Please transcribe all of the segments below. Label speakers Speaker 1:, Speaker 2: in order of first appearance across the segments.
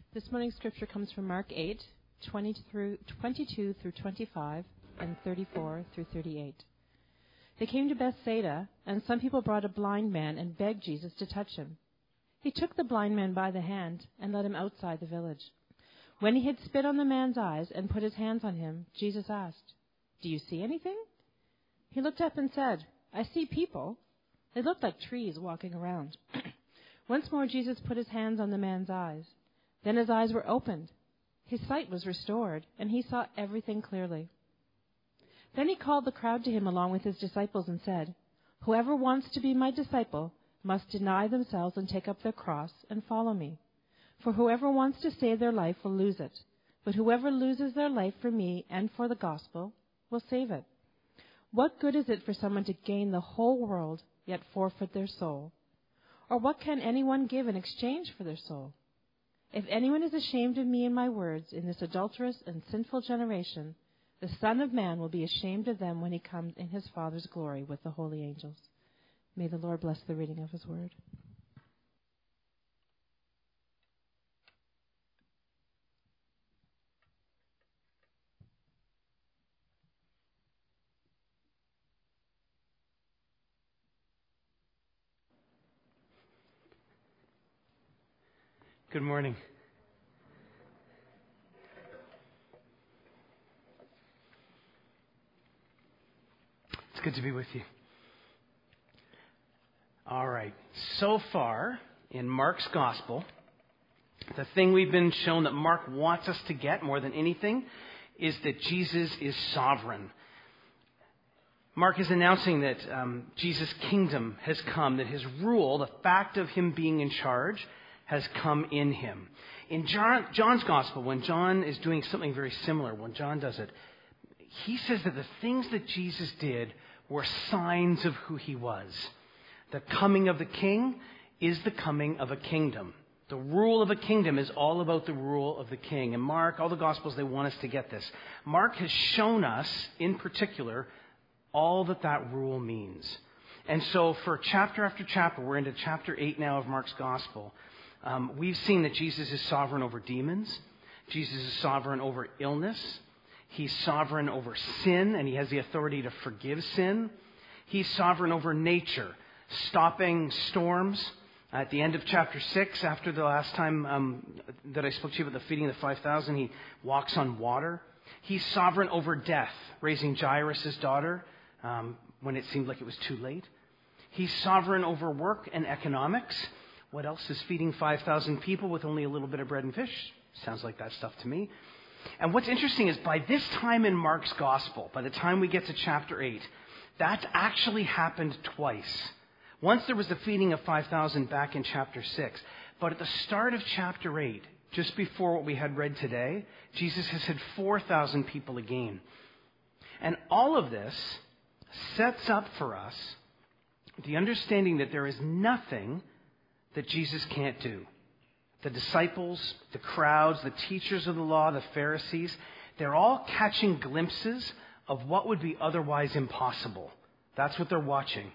Speaker 1: This morning's scripture comes from Mark 8, 22 through 25, and 34 through 38. They came to Bethsaida, and some people brought a blind man and begged Jesus to touch him. He took the blind man by the hand and led him outside the village. When he had spit on the man's eyes and put his hands on him, Jesus asked, "Do you see anything?" He looked up and said, "I see people. They look like trees walking around." Once more Jesus put his hands on the man's eyes. Then his eyes were opened. His sight was restored, and he saw everything clearly. Then he called the crowd to him along with his disciples and said, "Whoever wants to be my disciple must deny themselves and take up their cross and follow me. For whoever wants to save their life will lose it, but whoever loses their life for me and for the gospel will save it. What good is it for someone to gain the whole world yet forfeit their soul? Or what can anyone give in exchange for their soul? If anyone is ashamed of me and my words in this adulterous and sinful generation, the Son of Man will be ashamed of them when he comes in his Father's glory with the holy angels." May the Lord bless the reading of his word.
Speaker 2: Good morning. It's good to be with you. All right. So far in Mark's gospel, the thing we've been shown that Mark wants us to get more than anything is that Jesus is sovereign. Mark is announcing that Jesus' kingdom has come, that his rule, the fact of him being in charge, has come in him. In John's gospel, when John is doing something very similar, when John does it, he says that the things that Jesus did were signs of who he was. The coming of the king is the coming of a kingdom. The rule of a kingdom is all about the rule of the king. And Mark, all the Gospels, they want us to get this. Mark has shown us, in particular, all that rule means. And so for chapter after chapter, we're into chapter 8 now of Mark's Gospel, we've seen that Jesus is sovereign over demons. Jesus is sovereign over illness. He's sovereign over sin, and he has the authority to forgive sin. He's sovereign over nature, stopping storms. At the end of chapter 6, after the last time that I spoke to you about the feeding of the 5,000, he walks on water. He's sovereign over death, raising Jairus' daughter when it seemed like it was too late. He's sovereign over work and economics. What else is feeding 5,000 people with only a little bit of bread and fish? Sounds like that stuff to me. And what's interesting is by this time in Mark's gospel, by the time we get to chapter 8, that's actually happened twice. Once there was the feeding of 5,000 back in chapter 6. But at the start of chapter 8, just before what we had read today, Jesus has had 4,000 people again. And all of this sets up for us the understanding that there is nothing that Jesus can't do. The disciples, the crowds, the teachers of the law, the Pharisees, they're all catching glimpses of what would be otherwise impossible. That's what they're watching.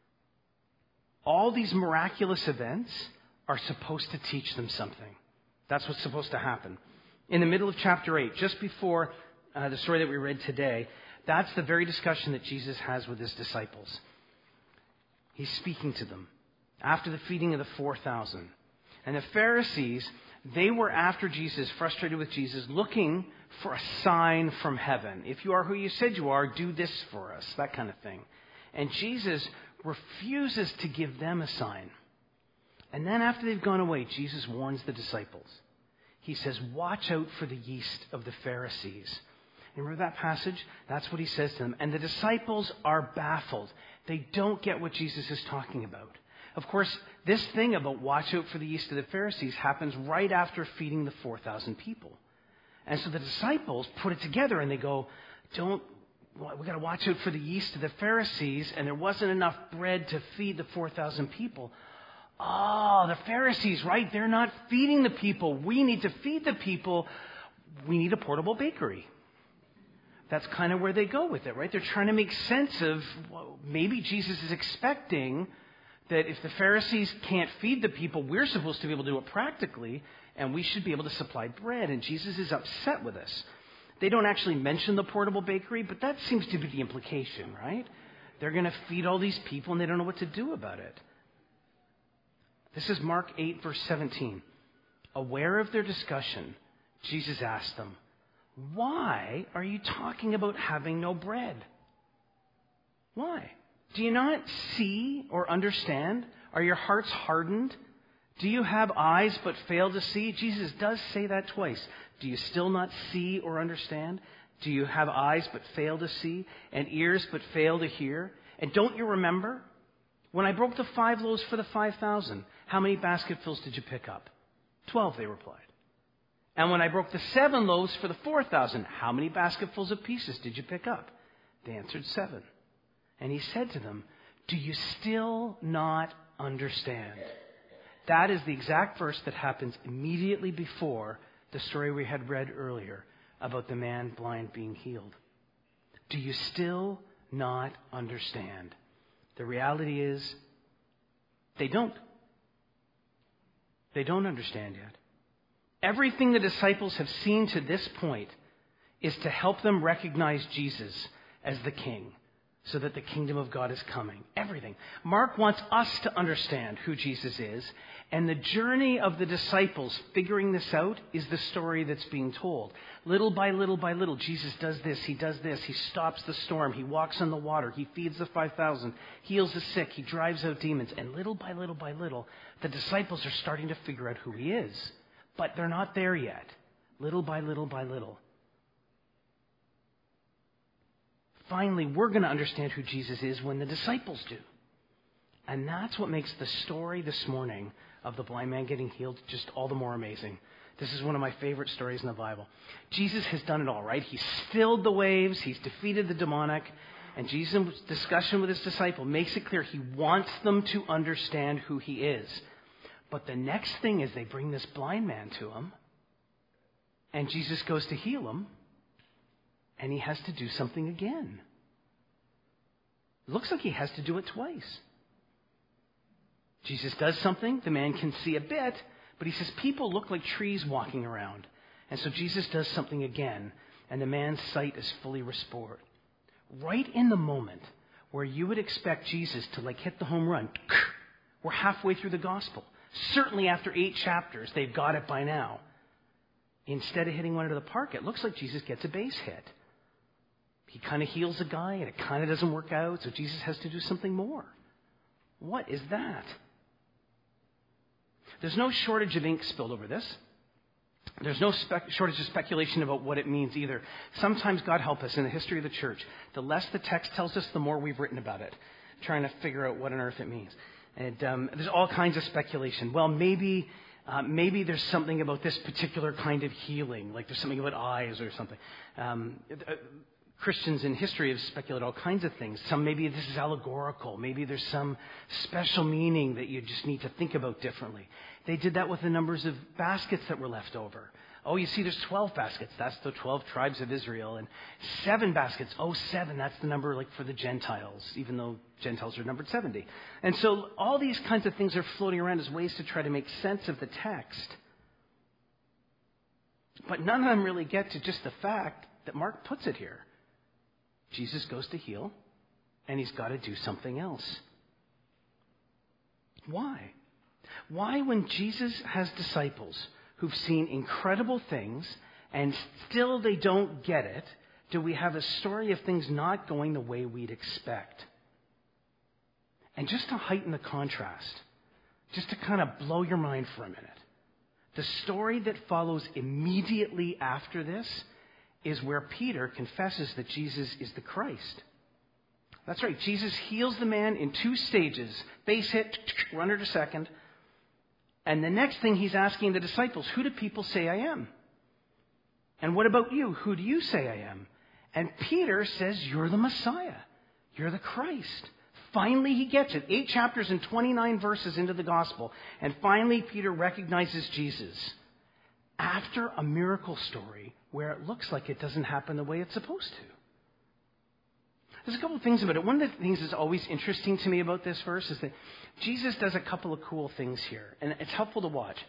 Speaker 2: All these miraculous events are supposed to teach them something. That's what's supposed to happen. In the middle of chapter 8, just before the story that we read today, that's the very discussion that Jesus has with his disciples. He's speaking to them after the feeding of the 4,000. And the Pharisees, they were after Jesus, frustrated with Jesus, looking for a sign from heaven. If you are who you said you are, do this for us, that kind of thing. And Jesus refuses to give them a sign. And then after they've gone away, Jesus warns the disciples. He says, watch out for the yeast of the Pharisees. And remember that passage? That's what he says to them. And the disciples are baffled. They don't get what Jesus is talking about. Of course, this thing about watch out for the yeast of the Pharisees happens right after feeding the 4,000 people. And so the disciples put it together and they go, we got to watch out for the yeast of the Pharisees, and there wasn't enough bread to feed the 4,000 people. Oh, the Pharisees, right? They're not feeding the people. We need to feed the people. We need a portable bakery. That's kind of where they go with it, right? They're trying to make sense of, maybe Jesus is expecting that if the Pharisees can't feed the people, we're supposed to be able to do it practically. and we should be able to supply bread. And Jesus is upset with us. They don't actually mention the portable bakery, but that seems to be the implication, right? They're going to feed all these people, and they don't know what to do about it. This is Mark 8, verse 17. Aware of their discussion, Jesus asked them, "Why are you talking about having no bread? Why? Do you not see or understand? Are your hearts hardened? Do you have eyes but fail to see?" Jesus does say that twice. Do you still not see or understand? Do you have eyes but fail to see, and ears but fail to hear? And don't you remember? When I broke the 5 loaves for the 5,000, how many basketfuls did you pick up? 12, they replied. And when I broke the 7 loaves for the 4,000, how many basketfuls of pieces did you pick up? They answered 7. And he said to them, do you still not understand? That is the exact verse that happens immediately before the story we had read earlier about the man blind being healed. Do you still not understand? The reality is, they don't. They don't understand yet. Everything the disciples have seen to this point is to help them recognize Jesus as the King, so that the kingdom of God is coming. Everything. Mark wants us to understand who Jesus is, and the journey of the disciples figuring this out is the story that's being told. Little by little, Jesus does this, he does this, he stops the storm, he walks on the water, he feeds the 5,000, heals the sick, he drives out demons, and little by little, the disciples are starting to figure out who he is. But they're not there yet. Little by little. Finally, we're going to understand who Jesus is when the disciples do. And that's what makes the story this morning of the blind man getting healed just all the more amazing. This is one of my favorite stories in the Bible. Jesus has done it all, right? He's stilled the waves. He's defeated the demonic. And Jesus' discussion with his disciple makes it clear he wants them to understand who he is. But the next thing is they bring this blind man to him. And Jesus goes to heal him. And he has to do something again. It looks like he has to do it twice. Jesus does something. The man can see a bit. But he says, people look like trees walking around. And so Jesus does something again. And the man's sight is fully restored. Right in the moment where you would expect Jesus to hit the home run. We're halfway through the gospel. Certainly after 8 chapters, they've got it by now. Instead of hitting one into the park, it looks like Jesus gets a base hit. He kind of heals a guy, and it kind of doesn't work out, so Jesus has to do something more. What is that? There's no shortage of ink spilled over this. There's no shortage of speculation about what it means either. Sometimes, God help us, in the history of the church, the less the text tells us, the more we've written about it, trying to figure out what on earth it means. And there's all kinds of speculation. Well, maybe there's something about this particular kind of healing, like there's something about eyes or something. Christians in history have speculated all kinds of things. Maybe this is allegorical. Maybe there's some special meaning that you just need to think about differently. They did that with the numbers of baskets that were left over. Oh, you see, there's 12 baskets. That's the 12 tribes of Israel. And 7 baskets. Oh, 7. That's the number for the Gentiles, even though Gentiles are numbered 70. And so all these kinds of things are floating around as ways to try to make sense of the text. But none of them really get to just the fact that Mark puts it here. Jesus goes to heal, and he's got to do something else. Why? Why, when Jesus has disciples who've seen incredible things and still they don't get it, do we have a story of things not going the way we'd expect? And just to heighten the contrast, just to kind of blow your mind for a minute, the story that follows immediately after this is where Peter confesses that Jesus is the Christ. That's right. Jesus heals the man in 2 stages. Base hit, runner to second. And the next thing he's asking the disciples, who do people say I am? And what about you? Who do you say I am? And Peter says, you're the Messiah. You're the Christ. Finally, he gets it. 8 chapters and 29 verses into the gospel. And finally, Peter recognizes Jesus after a miracle story where it looks like it doesn't happen the way it's supposed to. There's a couple of things about it. One of the things that's always interesting to me about this verse is that Jesus does a couple of cool things here, and it's helpful to watch.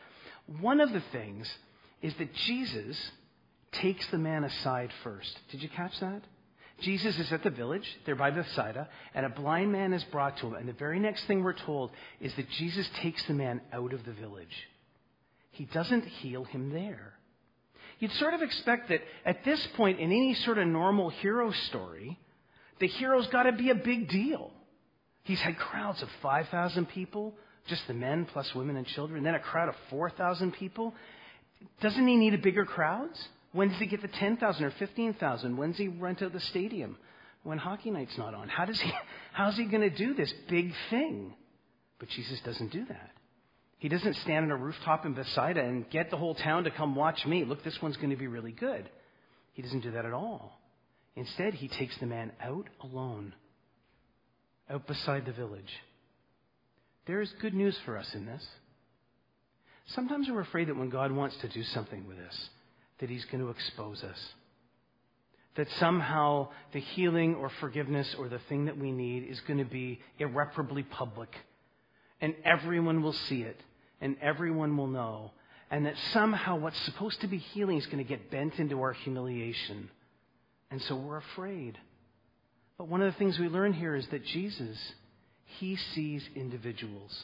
Speaker 2: one of the things is that Jesus takes the man aside first. Did you catch that? Jesus is at the village, they're by Bethsaida, and a blind man is brought to him. And the very next thing we're told is that Jesus takes the man out of the village. He doesn't heal him there. You'd sort of expect that at this point in any sort of normal hero story, the hero's got to be a big deal. He's had crowds of 5,000 people, just the men plus women and children, then a crowd of 4,000 people. Doesn't he need a bigger crowds? When does he get the 10,000 or 15,000? When does he rent out the stadium? When hockey night's not on? How's he going to do this big thing? But Jesus doesn't do that. He doesn't stand on a rooftop in Bethsaida and get the whole town to come watch me. Look, this one's going to be really good. He doesn't do that at all. Instead, he takes the man out alone, out beside the village. There is good news for us in this. Sometimes we're afraid that when God wants to do something with us, that he's going to expose us. That somehow the healing or forgiveness or the thing that we need is going to be irreparably public. And everyone will see it. And everyone will know. And that somehow what's supposed to be healing is going to get bent into our humiliation. And so we're afraid. But one of the things we learn here is that Jesus, he sees individuals.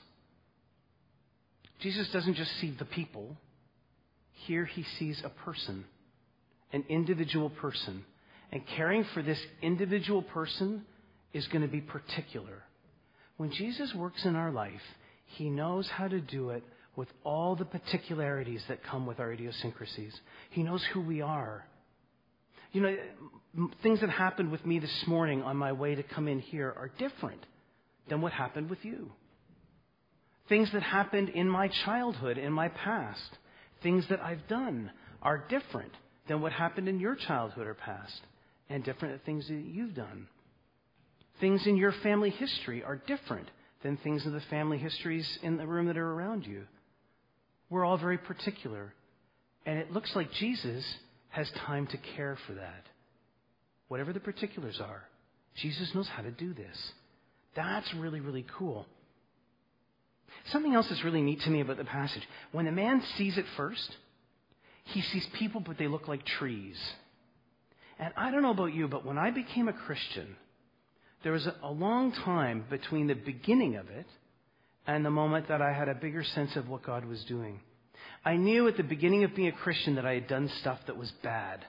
Speaker 2: Jesus doesn't just see the people. Here he sees a person, an individual person. And caring for this individual person is going to be particular. When Jesus works in our life, he knows how to do it with all the particularities that come with our idiosyncrasies. He knows who we are. You know, things that happened with me this morning on my way to come in here are different than what happened with you. Things that happened in my childhood, in my past, things that I've done are different than what happened in your childhood or past, and different than things that you've done. Things in your family history are different than things in the family histories in the room that are around you. We're all very particular. And it looks like Jesus has time to care for that. Whatever the particulars are, Jesus knows how to do this. That's really, really cool. Something else that's really neat to me about the passage. When the man sees it first, he sees people, but they look like trees. And I don't know about you, but when I became a Christian, there was a long time between the beginning of it and the moment that I had a bigger sense of what God was doing. I knew at the beginning of being a Christian that I had done stuff that was bad.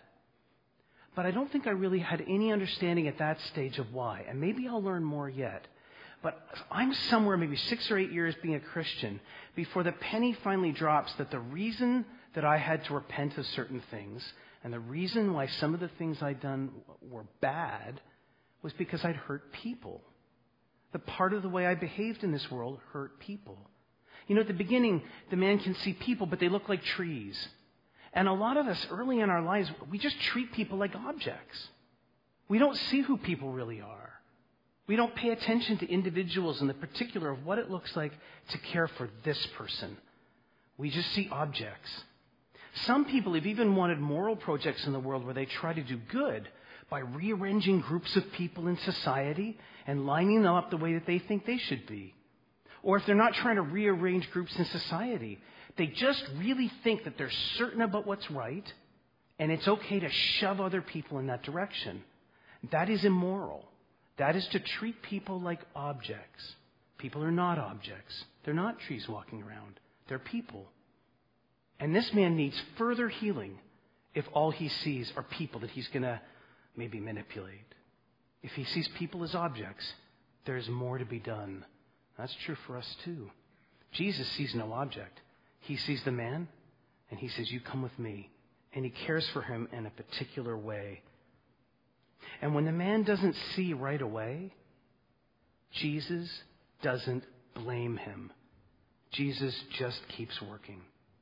Speaker 2: But I don't think I really had any understanding at that stage of why. And maybe I'll learn more yet. But I'm somewhere maybe 6 or 8 years being a Christian before the penny finally drops that the reason that I had to repent of certain things and the reason why some of the things I'd done were bad was because I'd hurt people. The part of the way I behaved in this world hurt people. You know, at the beginning, the man can see people, but they look like trees. And a lot of us early in our lives, we just treat people like objects. We don't see who people really are. We don't pay attention to individuals and the particular of what it looks like to care for this person. We just see objects. Some people have even wanted moral projects in the world where they try to do good by rearranging groups of people in society and lining them up the way that they think they should be. Or if they're not trying to rearrange groups in society, they just really think that they're certain about what's right, and it's okay to shove other people in that direction. That is immoral. That is to treat people like objects. People are not objects. They're not trees walking around. They're people. And this man needs further healing if all he sees are people that he's going to maybe manipulate. If he sees people as objects, there's more to be done. That's true for us too. Jesus sees no object. He sees the man, and he says, "You come with me." And he cares for him in a particular way. And when the man doesn't see right away, Jesus doesn't blame him. Jesus just keeps working.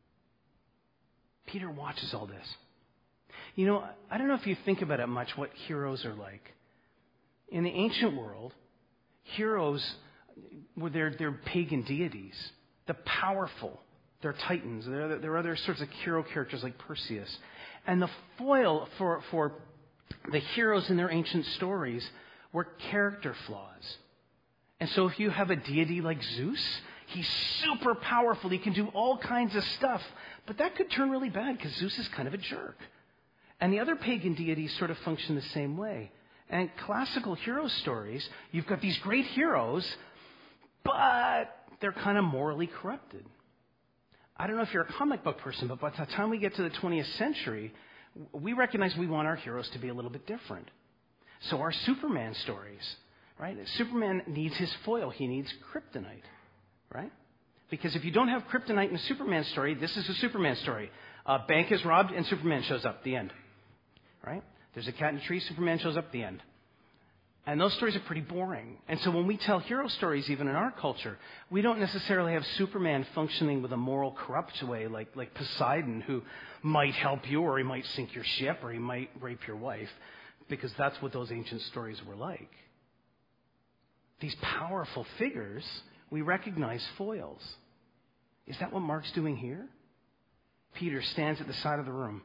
Speaker 2: Peter watches all this. You know, I don't know if you think about it much what heroes are like. In the ancient world, heroes were they're pagan deities. The powerful, they're titans. There are other sorts of hero characters like Perseus. And the foil for the heroes in their ancient stories were character flaws. And so if you have a deity like Zeus, He's super powerful. He can do all kinds of stuff. But that could turn really bad because Zeus is kind of a jerk. And the other pagan deities sort of function the same way. And classical hero stories, you've got these great heroes, but they're kind of morally corrupted. I don't know if you're a comic book person, but by the time we get to the 20th century, we recognize we want our heroes to be a little bit different. So our Superman stories, right? Superman needs his foil. He needs kryptonite, right? Because if you don't have kryptonite in a Superman story, this is a Superman story. A bank is robbed and Superman shows up, the end, right? There's a cat in a tree, Superman shows up, the end. And those stories are pretty boring. And so when we tell hero stories, even in our culture, we don't necessarily have Superman functioning with a moral corrupt way like Poseidon, who might help you, or he might sink your ship, or he might rape your wife, because that's what those ancient stories were like. These powerful figures, we recognize foils. Is that what Mark's doing here? Peter stands at the side of the room.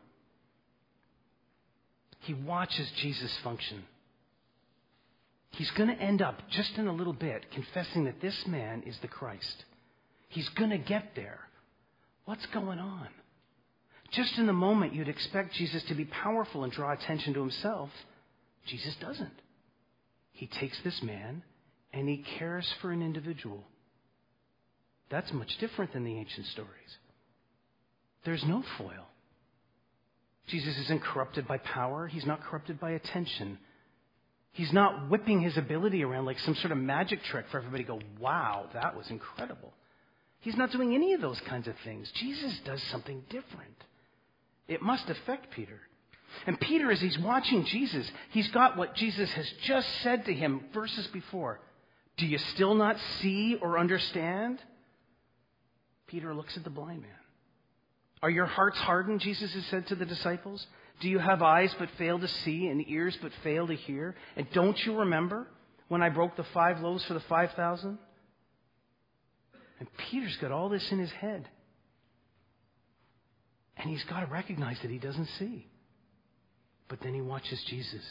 Speaker 2: He watches Jesus function. He's going to end up, just in a little bit, confessing that this man is the Christ. He's going to get there. What's going on? Just in the moment you'd expect Jesus to be powerful and draw attention to himself, Jesus doesn't. He takes this man and he cares for an individual. That's much different than the ancient stories. There's no foil. Jesus isn't corrupted by power. He's not corrupted by attention. He's not whipping his ability around like some sort of magic trick for everybody to go, wow, that was incredible. He's not doing any of those kinds of things. Jesus does something different. It must affect Peter. And Peter, as he's watching Jesus, he's got what Jesus has just said to him verses before. Do you still not see or understand? Peter looks at the blind man. Are your hearts hardened, Jesus has said to the disciples? Do you have eyes but fail to see and ears but fail to hear? And don't you remember when I broke the 5 loaves for the 5,000? And Peter's got all this in his head. And he's got to recognize that he doesn't see. But then he watches Jesus.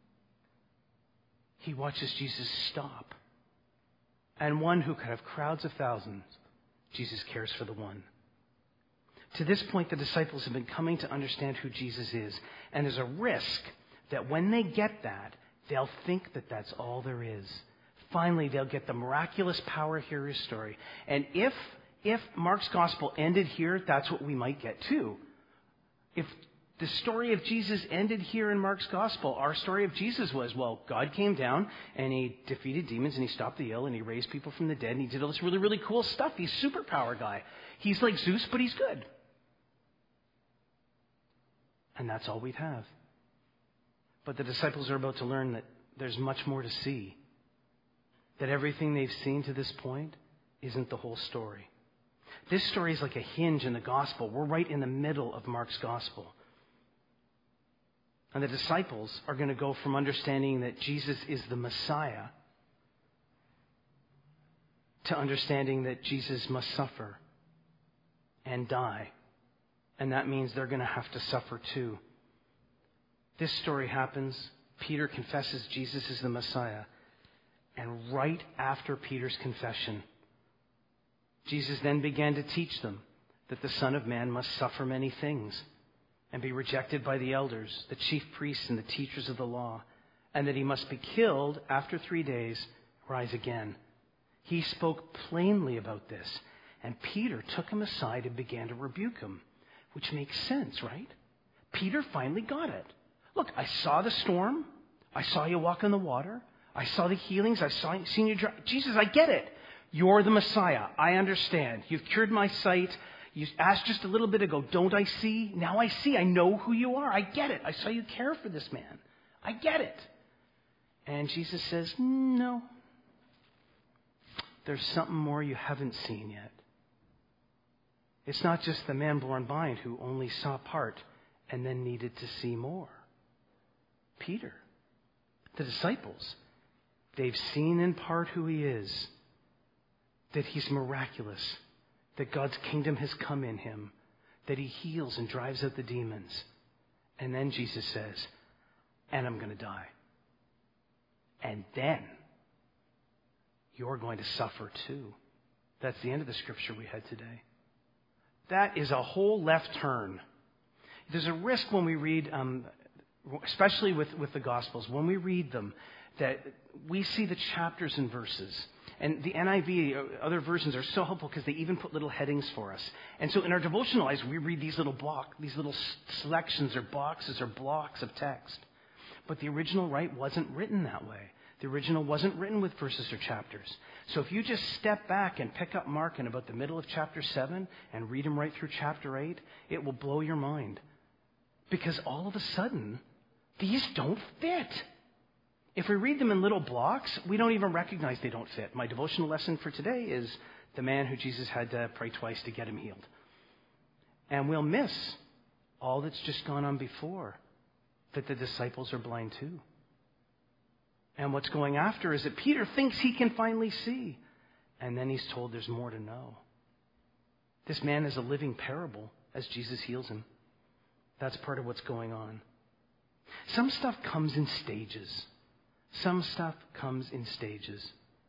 Speaker 2: He watches Jesus stop. And one who could have crowds of thousands, Jesus cares for the one. To this point, the disciples have been coming to understand who Jesus is. And there's a risk that when they get that, they'll think that that's all there is. Finally, they'll get the miraculous power hero's story. And if Mark's gospel ended here, that's what we might get too. If the story of Jesus ended here in Mark's gospel, our story of Jesus was, well, God came down and he defeated demons and he stopped the ill and he raised people from the dead and he did all this really, really cool stuff. He's a superpower guy. He's like Zeus, but he's good. And that's all we'd have. But the disciples are about to learn that there's much more to see. That everything they've seen to this point isn't the whole story. This story is like a hinge in the gospel. We're right in the middle of Mark's gospel. And the disciples are going to go from understanding that Jesus is the Messiah to understanding that Jesus must suffer and die. And that means they're going to have to suffer too. This story happens. Peter confesses Jesus is the Messiah. And right after Peter's confession, Jesus then began to teach them that the Son of Man must suffer many things and be rejected by the elders, the chief priests, and the teachers of the law, and that he must be killed after 3 days, rise again. He spoke plainly about this, and Peter took him aside and began to rebuke him. Which makes sense, right? Peter finally got it. Look, I saw the storm. I saw you walk on the water. I saw the healings. Seen you drive. Jesus, I get it. You're the Messiah. I understand. You've cured my sight. You asked just a little bit ago, don't I see? Now I see. I know who you are. I get it. I saw you care for this man. I get it. And Jesus says, no. There's something more you haven't seen yet. It's not just the man born blind who only saw part and then needed to see more. Peter, the disciples, they've seen in part who he is, that he's miraculous, that God's kingdom has come in him, that he heals and drives out the demons. And then Jesus says, and I'm going to die. And then you're going to suffer too. That's the end of the scripture we had today. That is a whole left turn. There's a risk when we read, especially with the Gospels, when we read them, that we see the chapters and verses. And the NIV, other versions are so helpful because they even put little headings for us. And so in our devotional lives, we read these little selections or boxes or blocks of text. But the original, right, wasn't written that way. The original wasn't written with verses or chapters. So if you just step back and pick up Mark in about the middle of chapter 7 and read him right through chapter 8, it will blow your mind. Because all of a sudden, these don't fit. If we read them in little blocks, we don't even recognize they don't fit. My devotional lesson for today is the man who Jesus had to pray twice to get him healed. And we'll miss all that's just gone on before, that the disciples are blind too. And what's going after is that Peter thinks he can finally see. And then he's told there's more to know. This man is a living parable as Jesus heals him. That's part of what's going on. Some stuff comes in stages. Some stuff comes in stages.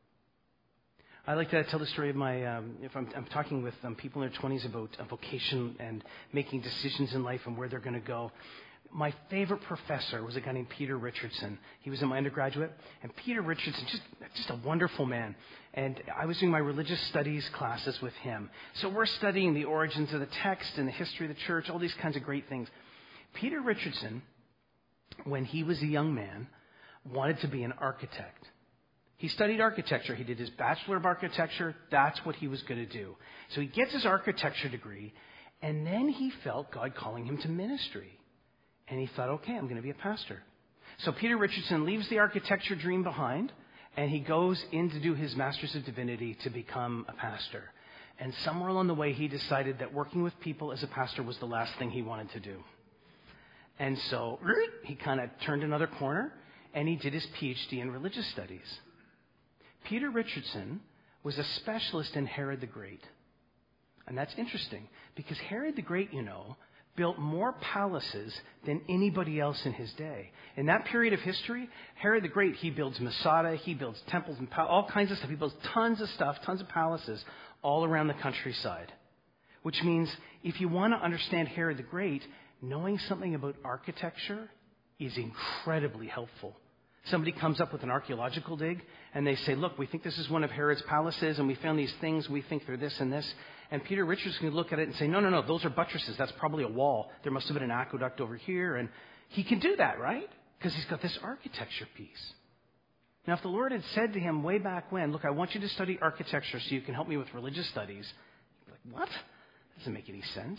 Speaker 2: I like to tell the story of my, if I'm talking with people in their 20s about a vocation and making decisions in life and where they're going to go. My favorite professor was a guy named Peter Richardson. He was in my undergraduate. And Peter Richardson, just a wonderful man. And I was doing my religious studies classes with him. So we're studying the origins of the text and the history of the church, all these kinds of great things. Peter Richardson, when he was a young man, wanted to be an architect. He studied architecture. He did his Bachelor of Architecture. That's what he was going to do. So he gets his architecture degree, and then he felt God calling him to ministry. And he thought, okay, I'm going to be a pastor. So Peter Richardson leaves the architecture dream behind, and he goes in to do his Master's of Divinity to become a pastor. And somewhere along the way, he decided that working with people as a pastor was the last thing he wanted to do. And so he kind of turned another corner, and he did his PhD in religious studies. Peter Richardson was a specialist in Herod the Great. And that's interesting, because Herod the Great, built more palaces than anybody else in his day. In that period of history, Herod the Great, he builds Masada, he builds temples and all kinds of stuff. He builds tons of stuff, tons of palaces all around the countryside. Which means if you want to understand Herod the Great, knowing something about architecture is incredibly helpful. Somebody comes up with an archaeological dig, and they say, look, we think this is one of Herod's palaces, and we found these things, we think they're this and this. And Peter Richardson can look at it and say, no, those are buttresses. That's probably a wall. There must have been an aqueduct over here. And he can do that, right? Because he's got this architecture piece. Now, if the Lord had said to him way back when, look, I want you to study architecture so you can help me with religious studies, he'd be like, what? That doesn't make any sense.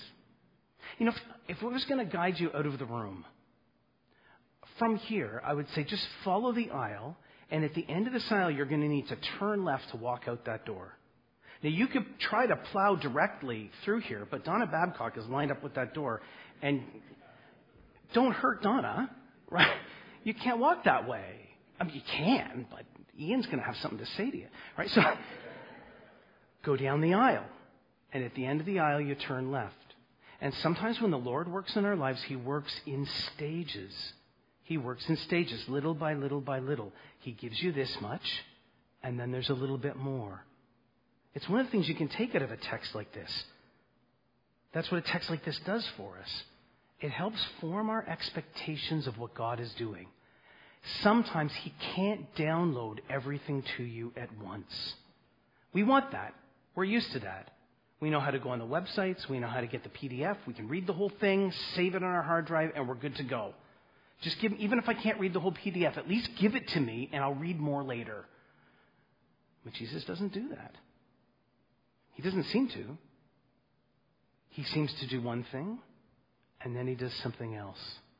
Speaker 2: If I was going to guide you out of the room, from here, I would say just follow the aisle, and at the end of this aisle, you're going to need to turn left to walk out that door. Now, you could try to plow directly through here, but Donna Babcock is lined up with that door, and don't hurt Donna, right? You can't walk that way. I mean, you can, but Ian's going to have something to say to you, right? So go down the aisle, and at the end of the aisle, you turn left. And sometimes when the Lord works in our lives, He works in stages. He works in stages, little by little by little. He gives you this much, and then there's a little bit more. It's one of the things you can take out of a text like this. That's what a text like this does for us. It helps form our expectations of what God is doing. Sometimes He can't download everything to you at once. We want that. We're used to that. We know how to go on the websites. We know how to get the PDF. We can read the whole thing, save it on our hard drive, and we're good to go. Just even if I can't read the whole PDF, at least give it to me, and I'll read more later. But Jesus doesn't do that. He doesn't seem to. He seems to do one thing, and then He does something else.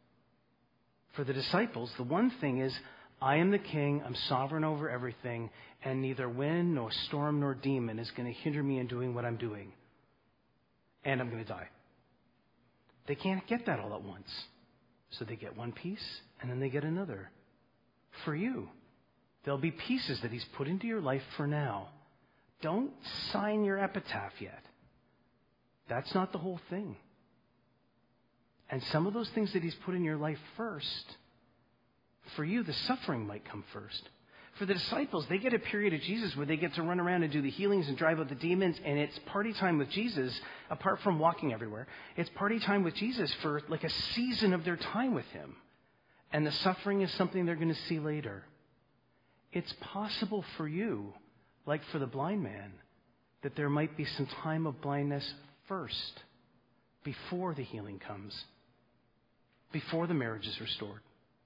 Speaker 2: For the disciples, the one thing is, I am the king, I'm sovereign over everything, and neither wind, nor storm, nor demon is going to hinder me in doing what I'm doing. And I'm going to die. They can't get that all at once. So they get one piece, and then they get another. For you, there'll be pieces that He's put into your life for now. Don't sign your epitaph yet. That's not the whole thing. And some of those things that He's put in your life first, for you, the suffering might come first. For the disciples, they get a period of Jesus where they get to run around and do the healings and drive out the demons, and it's party time with Jesus, apart from walking everywhere. It's party time with Jesus for like a season of their time with him. And the suffering is something they're going to see later. It's possible for you, like for the blind man, that there might be some time of blindness first, before the healing comes, before the marriage is restored,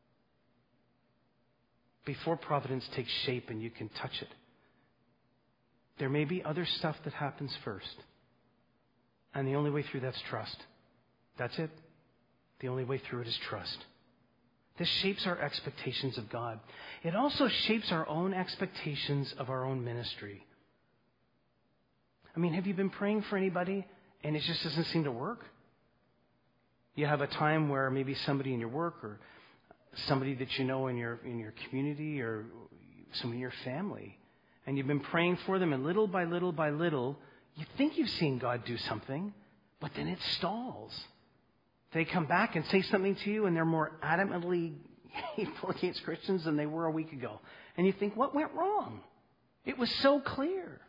Speaker 2: before providence takes shape and you can touch it. There may be other stuff that happens first. And the only way through that's trust. That's it. The only way through it is trust. This shapes our expectations of God. It also shapes our own expectations of our own ministry. I mean, have you been praying for anybody and it just doesn't seem to work? You have a time where maybe somebody in your work or somebody that you know in your community or somebody in your family, and you've been praying for them, and little by little by little, you think you've seen God do something, but then it stalls. They come back and say something to you, and they're more adamantly hateful against Christians than they were a week ago. And you think, what went wrong? It was so clear.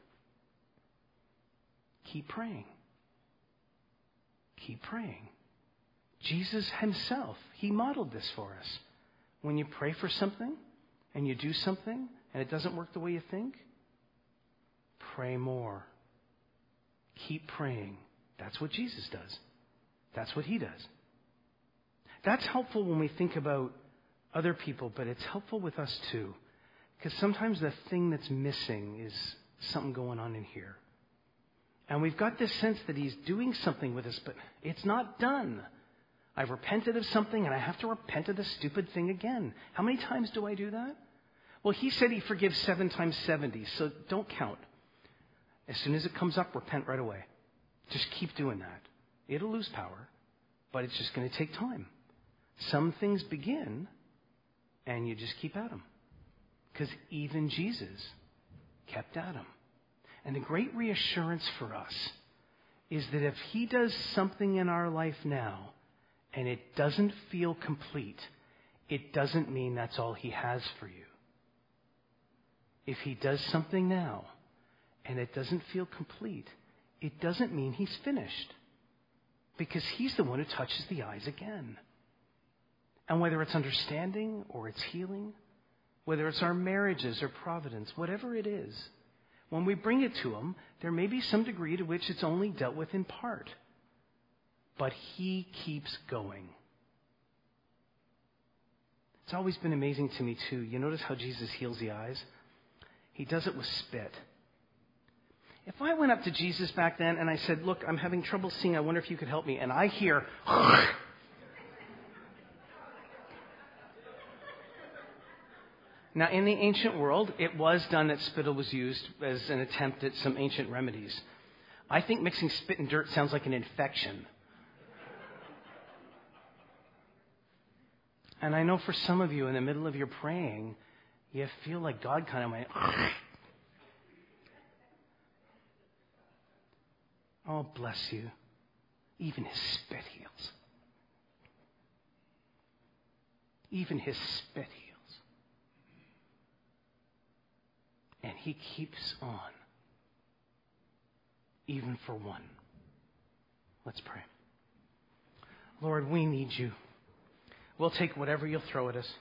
Speaker 2: Keep praying. Keep praying. Jesus himself, he modeled this for us. When you pray for something and you do something and it doesn't work the way you think, pray more. Keep praying. That's what Jesus does. That's what he does. That's helpful when we think about other people, but it's helpful with us too. Because sometimes the thing that's missing is something going on in here. And we've got this sense that he's doing something with us, but it's not done. I've repented of something and I have to repent of this stupid thing again. How many times do I do that? Well, he said he forgives 7 times 70, so don't count. As soon as it comes up, repent right away. Just keep doing that. It'll lose power, but it's just going to take time. Some things begin and you just keep at them. Because even Jesus kept at them. And the great reassurance for us is that if he does something in our life now and it doesn't feel complete, it doesn't mean that's all he has for you. If he does something now and it doesn't feel complete, it doesn't mean he's finished. Because he's the one who touches the eyes again. And whether it's understanding or it's healing, whether it's our marriages or providence, whatever it is, when we bring it to him, there may be some degree to which it's only dealt with in part. But he keeps going. It's always been amazing to me, too. You notice how Jesus heals the eyes? He does it with spit. If I went up to Jesus back then and I said, look, I'm having trouble seeing, I wonder if you could help me, and I hear... Now, in the ancient world, it was done that spittle was used as an attempt at some ancient remedies. I think mixing spit and dirt sounds like an infection. And I know for some of you, in the middle of your praying, you feel like God kind of went... Oh, bless you. Even his spit heals. Even his spit heals. And he keeps on. Even for one. Let's pray. Lord, we need you. We'll take whatever you'll throw at us.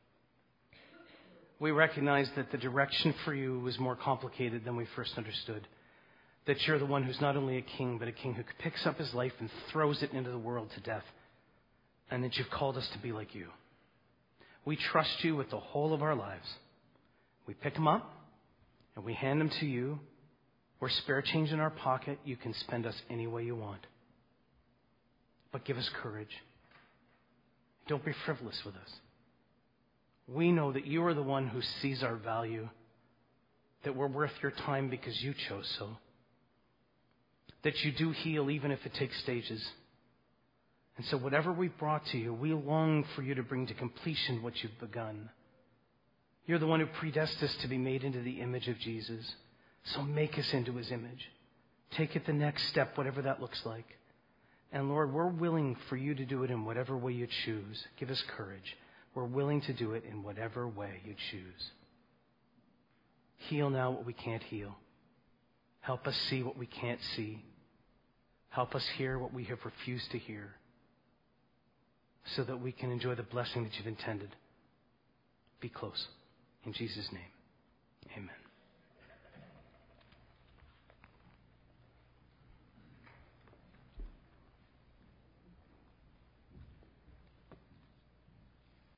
Speaker 2: We recognize that the direction for you was more complicated than we first understood. That you're the one who's not only a king, but a king who picks up his life and throws it into the world to death. And that you've called us to be like you. We trust you with the whole of our lives. We pick them up and we hand them to you. We're spare change in our pocket. You can spend us any way you want. But give us courage. Don't be frivolous with us. We know that you are the one who sees our value. That we're worth your time because you chose so. That you do heal even if it takes stages. And so whatever we've brought to you, we long for you to bring to completion what you've begun. You're the one who predestined us to be made into the image of Jesus. So make us into his image. Take it the next step, whatever that looks like. And Lord, we're willing for you to do it in whatever way you choose. Give us courage. We're willing to do it in whatever way you choose. Heal now what we can't heal. Help us see what we can't see. Help us hear what we have refused to hear, so that we can enjoy the blessing that you've intended. Be close. In Jesus' name, amen.